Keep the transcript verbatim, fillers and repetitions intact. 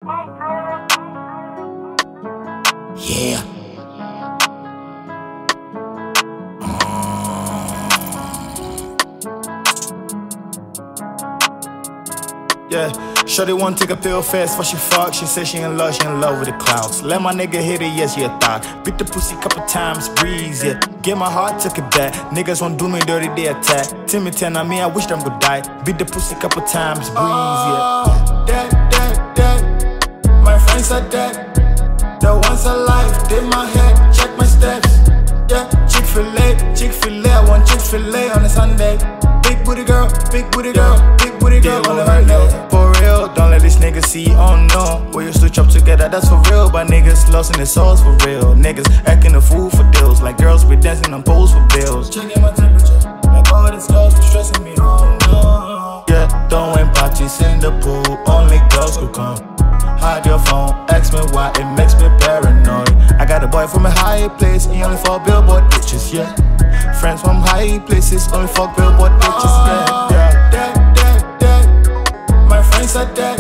Yeah. Yeah, shorty wanna take a pill fast before she fuck. She said she in love, she in love with the clouds. Let my nigga hit it, yes, yeah, thought. Beat the pussy couple times, breeze, yeah. Get my heart, took it back. Niggas won't do me dirty, they attack. Timmy ten on me, I wish them could die. Beat the pussy couple times, breeze, yeah. Oh, that, that, that. My friends said that. The once a life, did my head, check my steps. Yeah, Chick-fil-A, Chick-fil-A, I want Chick-fil-A on a Sunday. Big booty girl, big booty girl, big booty girl on a Monday. For real, don't let this nigga see, oh no. We used to chop together, that's for real. But niggas lost in their souls for real. Niggas acting a fool for deals. Like girls be dancing on poles for bills. Checking my temperature, like all this girls be stressing me, oh no. Yeah, throwing parties in the pool, only girls could come. Hide your phone, ask me why, it makes me paranoid. I got a boy from a high place, he only for billboard bitches, yeah. Friends from high places, only for billboard bitches, yeah. That, that, that. My friends said that.